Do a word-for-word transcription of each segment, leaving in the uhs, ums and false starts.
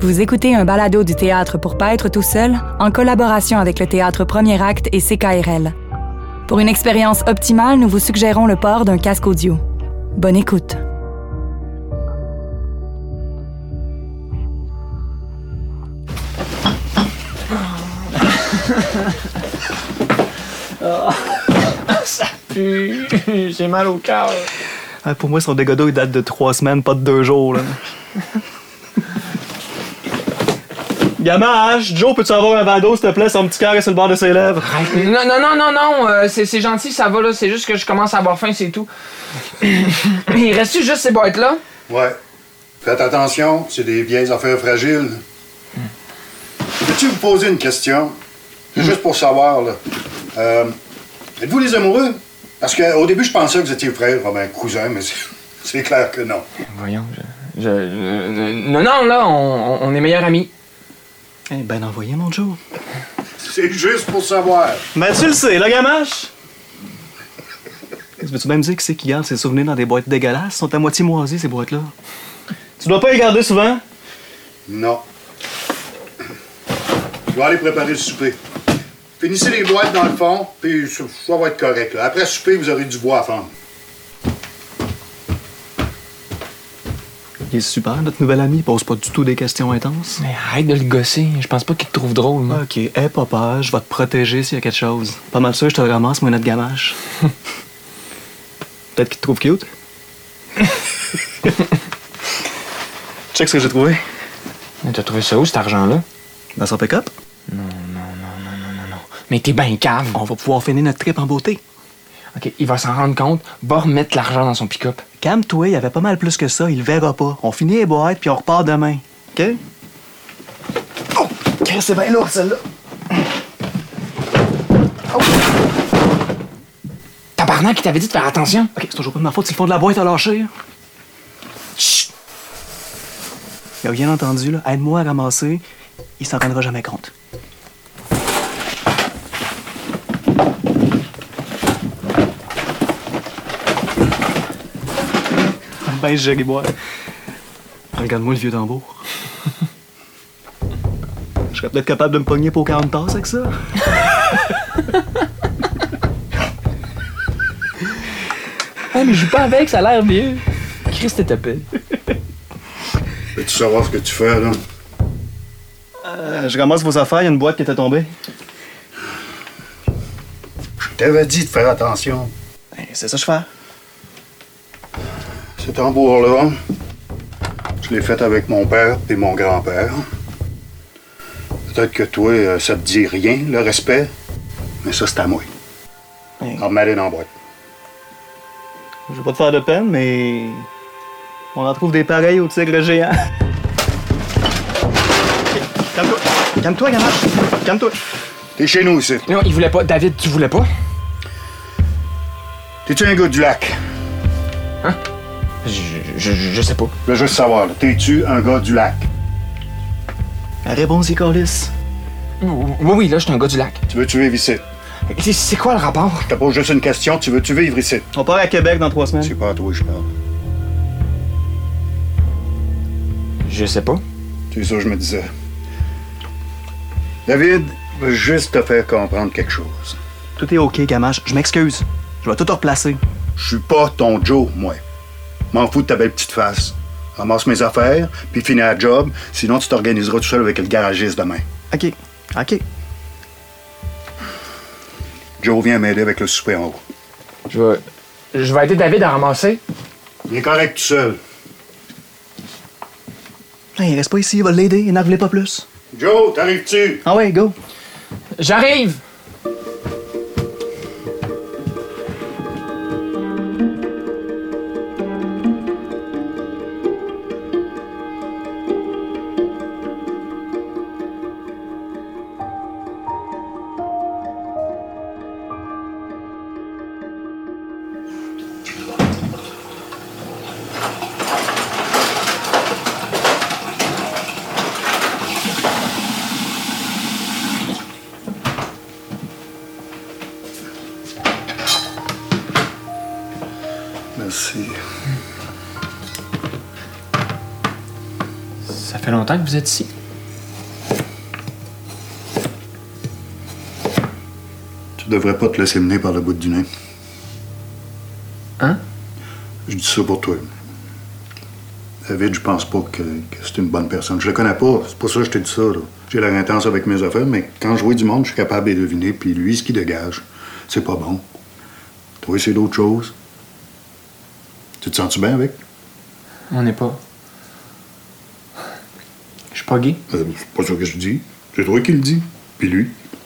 Vous écoutez un balado du Théâtre pour pas être tout seul, en collaboration avec le Théâtre Premier Acte et C K R L. Pour une expérience optimale, nous vous suggérons le port d'un casque audio. Bonne écoute. Oh, ça pue. J'ai mal au cœur. Ah, pour moi, son dégât d'eau, il date de trois semaines, pas de deux jours. Là. Gamache, Joe, peux-tu avoir un verre d'eau, s'il te plaît? Son petit cœur est sur le bord de ses lèvres. Non, non, non, non, non. Euh, c'est, c'est gentil, ça va, là. C'est juste que je commence à avoir faim, c'est tout. Il reste-tu juste ces boîtes-là? Ouais. Faites attention, c'est des vieilles affaires fragiles. Mm. Peux-tu vous poser une question? C'est mm. juste pour savoir, là. Euh, êtes-vous les amoureux? Parce qu'au début, je pensais que vous étiez frères, ben, cousins, mais c'est, c'est clair que non. Voyons, je... je, je non, non, là, on, on est meilleurs amis. Eh ben envoyé, mon Joe. C'est juste pour savoir. Ben tu le sais, là, Gamache? Veux-tu même dire qui c'est qui garde ses souvenirs dans des boîtes dégueulasses? Ils sont à moitié moisies, ces boîtes-là. Tu dois pas les garder souvent? Non. Je vais aller préparer le souper. Finissez les boîtes dans le fond, puis ça va être correct. Là. Après le souper, vous aurez du bois à fendre. Il est super, notre nouvel ami. Il pose pas du tout des questions intenses. Mais arrête de le gosser. Je pense pas qu'il te trouve drôle, moi. OK. Hey, papa, je vais te protéger s'il y a quelque chose. Pas mal sûr, je te ramasse, moi, notre Gamache. Peut-être qu'il te trouve cute. Check ce que j'ai trouvé. Mais t'as trouvé ça où, cet argent-là? Dans son pick-up. Non, non, non, non, non, non, non. Mais t'es ben cave. On va pouvoir finir notre trip en beauté. OK, il va s'en rendre compte. Va remettre l'argent dans son pick-up. Calme-toi, il y avait pas mal plus que ça. Il le verra pas. On finit les boîtes, puis on repart demain. OK? Oh! C'est bien lourd, celle-là. Oh! Tabarnak, qui t'avait dit de faire attention. OK, c'est toujours pas de ma faute si le fond de la boîte a lâché. Chut! Il a rien entendu, là. Aide-moi à ramasser. Il s'en rendra jamais compte. Ben, je vais boire. Regarde-moi le vieux tambour. Je serais peut-être capable de me pogner pour quarante tasses avec ça. Ah, mais je joue pas avec, ça a l'air mieux. Christ t'es tapé. Veux-tu savoir ce que tu fais, là? Euh, je ramasse vos affaires, il y a une boîte qui était tombée. Je t'avais dit de faire attention. Ben, c'est ça que je fais. Ce tambour-là, je l'ai fait avec mon père et mon grand-père. Peut-être que toi, ça te dit rien, le respect, mais ça, c'est à moi. Hey. En m'aller dans la boîte. Je vais pas te faire de peine, mais on en trouve des pareils au tigre géant. Calme-toi. Calme-toi, Gamache. Calme-toi. T'es chez nous ici. Non, il voulait pas. David, tu voulais pas? T'es-tu un gars du lac? Hein? Je, je, je sais pas. Je veux juste savoir, là, t'es-tu un gars du lac? La réponse est Carlis. Oui, oui, là, je suis un gars du lac. Tu veux-tu vivre ici? C'est, c'est quoi le rapport? Je te pose juste une question, tu veux-tu vivre ici? On part à Québec dans trois semaines. C'est pas à toi que je parle. Je sais pas. C'est ça que je me disais. David, je veux juste te faire comprendre quelque chose. Tout est OK, Gamache. Je m'excuse. Je vais tout replacer. Je suis pas ton Joe, moi. M'en fous de ta belle petite face. Ramasse mes affaires, puis finis la job, sinon tu t'organiseras tout seul avec le garagiste demain. OK. OK. Joe, viens m'aider avec le souper en haut. Je vais... Je vais aider David à ramasser. Il est correct tout seul. Hey, il reste pas ici, il va l'aider. Il n'en voulait pas plus. Joe, t'arrives-tu? Ah ouais, go. J'arrive! Merci. fait longtemps que vous êtes ici. Tu devrais pas te laisser mener par le bout du nez. Hein? Je dis ça pour toi. David, je pense pas que, que c'est une bonne personne. Je le connais pas, c'est pour ça que je t'ai dit ça, là. J'ai l'air intense avec mes affaires, mais quand je vois du monde, je suis capable de les deviner, puis lui, ce qu'il dégage, c'est pas bon. Toi, c'est d'autres choses. Tu te sens-tu bien avec? On n'est pas... Je suis pas gay. Euh, c'est pas ça que je dis. C'est toi qui le dis. Puis lui.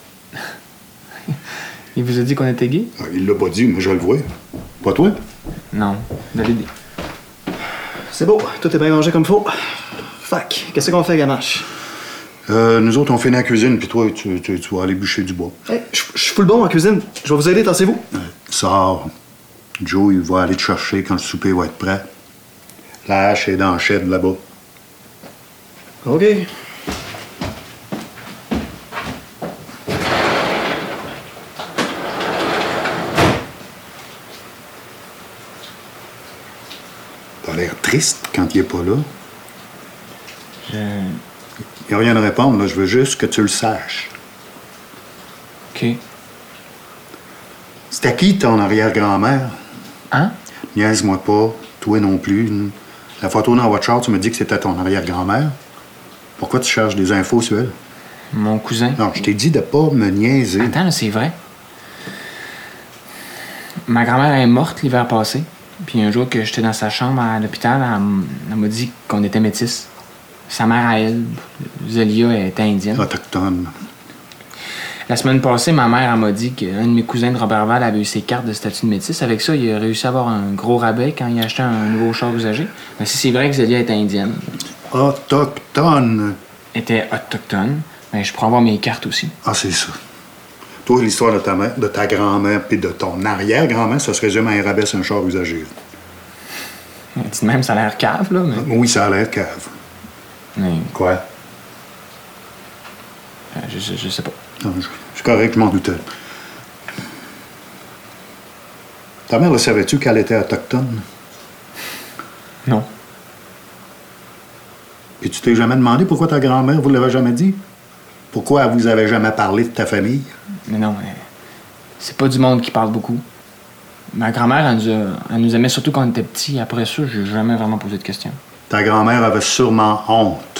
Il vous a dit qu'on était gay? Ah, il l'a pas dit, moi je le vois. Pas toi? Non, David... C'est beau, tout est bien rangé comme faut. Fac, qu'est-ce qu'on fait, Gamache? Euh, nous autres, on fait dans la cuisine, puis toi, tu, tu, tu vas aller bûcher du bois. Hey, je je suis full bon en cuisine. Je vais vous aider, tassez-vous. Euh, sors. Joe, il va aller te chercher quand le souper va être prêt. La hache est dans le shed là-bas. OK. T'as l'air triste quand il est pas là. Je... Il n'y a rien à répondre, là. Je veux juste que tu le saches. OK. C'était qui ton arrière-grand-mère? Hein? Niaise-moi pas, toi non plus. La photo dans votre char, tu me dis que c'était ton arrière-grand-mère. Pourquoi tu cherches des infos sur elle? Mon cousin. Non, je t'ai dit de pas me niaiser. Attends, là, c'est vrai. Ma grand-mère est morte l'hiver passé. Puis un jour que j'étais dans sa chambre à l'hôpital, elle, m- elle m'a dit qu'on était métis. Sa mère à elle, Zélia, était indienne. Autochtone. La semaine passée, ma mère elle m'a dit qu'un de mes cousins de Robertval avait eu ses cartes de statut de métis. Avec ça, il a réussi à avoir un gros rabais quand il a acheté un nouveau char usagé. Mais si c'est vrai que Zélia est indienne, Autochtone. était autochtone, ben, je pourrais avoir mes cartes aussi. Ah, c'est ça. Toi, l'histoire de ta mère, de ta grand-mère puis de ton arrière-grand-mère, ça se résume à un rabais sur un char usagé. Dites même, ça a l'air cave, là, mais... Oui, ça a l'air cave. mais Quoi? euh, je, je, je sais pas. Non, je, je suis correct, je m'en doutais. Ta mère, le savais-tu qu'elle était autochtone? Non. Et tu t'es jamais demandé pourquoi ta grand-mère vous l'avait jamais dit? Pourquoi elle vous avait jamais parlé de ta famille? Mais non, mais c'est pas du monde qui parle beaucoup. Ma grand-mère, elle nous, a- elle nous aimait surtout quand on était petits. Après ça, j'ai jamais vraiment posé de questions. Ta grand-mère avait sûrement honte.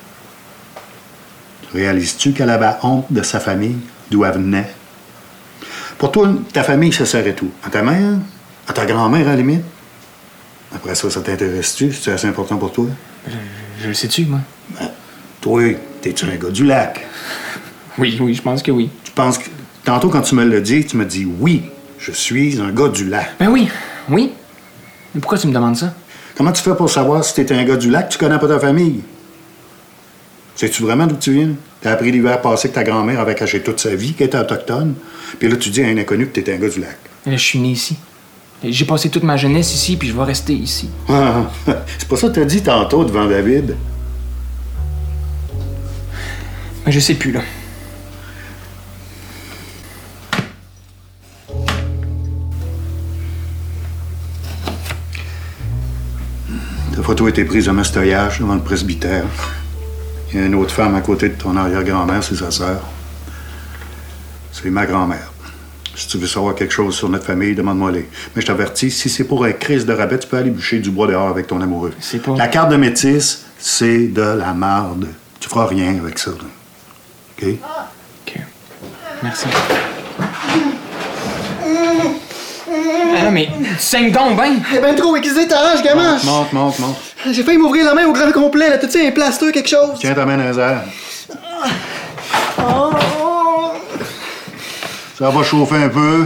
Réalises-tu qu'elle avait honte de sa famille, d'où elle venait? Pour toi, ta famille, ça serait tout. À ta mère, à ta grand-mère, à la limite. Après ça, ça t'intéresse-tu? C'est assez important pour toi? Je, je le sais-tu, moi? Ben, toi, t'es-tu un gars du lac? Oui, oui, je pense que oui. Tu penses que... Tantôt, quand tu me l'as dit, tu me dis « Oui, je suis un gars du lac. Ben oui, oui. Mais pourquoi tu me demandes ça? » Comment tu fais pour savoir si t'es un gars du lac? Tu connais pas ta famille. Sais-tu vraiment d'où tu viens? T'as appris l'hiver passé que ta grand-mère avait caché toute sa vie, qu'elle était autochtone. Puis là, tu dis à un inconnu que t'étais un gars du lac. Là, je suis né ici. J'ai passé toute ma jeunesse ici, puis je vais rester ici. Ah, c'est pas ça que t'as dit tantôt devant David. Mais je sais plus, là. Ta photo a été prise à Mastoyage, devant le presbytère. Il y a une autre femme à côté de ton arrière-grand-mère, c'est sa sœur. C'est ma grand-mère. Si tu veux savoir quelque chose sur notre famille, demande-moi-les. Mais je t'avertis, si c'est pour un crise de rabais, tu peux aller bûcher du bois dehors avec ton amoureux. C'est pas... La carte de métis, c'est de la marde. Tu feras rien avec ça. Là. OK? OK. Merci. Ah, mais tu saignes donc ben! Eh ben trop aiguisé, t'arraches, Gamache! Monte, monte, monte. J'ai failli m'ouvrir la main au grand complet, là. T'as-tu un plaster, quelque chose? Tiens ta main dans les airs. Oh. Ça va chauffer un peu.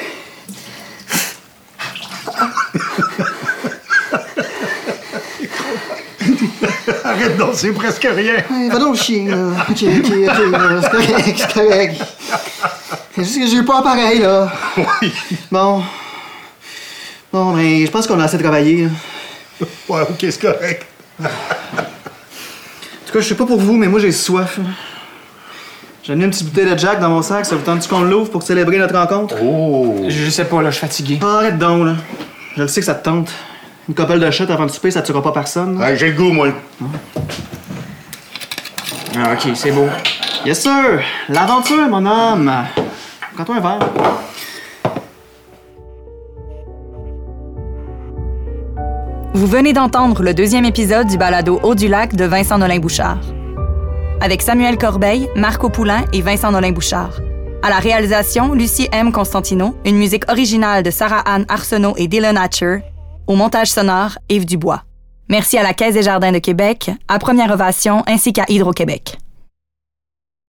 Arrête donc, c'est presque rien. Hey, va donc chier, là. OK, OK, OK, là. C'est correct, c'est correct. C'est juste que j'ai eu peur pareil, là. Oui. Bon. Bon, ben, je pense qu'on a assez travaillé, là. Ouais, OK, c'est correct. En tout cas, je sais pas pour vous, mais moi, j'ai soif, là. J'ai mis une petite bouteille de Jack dans mon sac. Ça vous tente-tu qu'on l'ouvre pour célébrer notre rencontre? Oh! Je sais pas, là, je suis fatigué. Ah, arrête donc, là. Je le sais que ça te tente. Une couple de shots avant de souper, ça tuera pas personne. là. Ouais, j'ai le goût, moi. Ah, OK, c'est beau. Yes, sir! L'aventure, mon homme! Prends-toi un verre. Vous venez d'entendre le deuxième épisode du balado Haut du lac de Vincent Nolin-Bouchard. Avec Samuel Corbeil, Marco Poulain et Vincent Nolin-Bouchard. À la réalisation, Lucie M. Constantino, une musique originale de Sarah-Anne Arsenault et Dylan Hatcher. Au montage sonore, Yves Dubois. Merci à la Caisse des Jardins de Québec, à Première Ovation ainsi qu'à Hydro-Québec.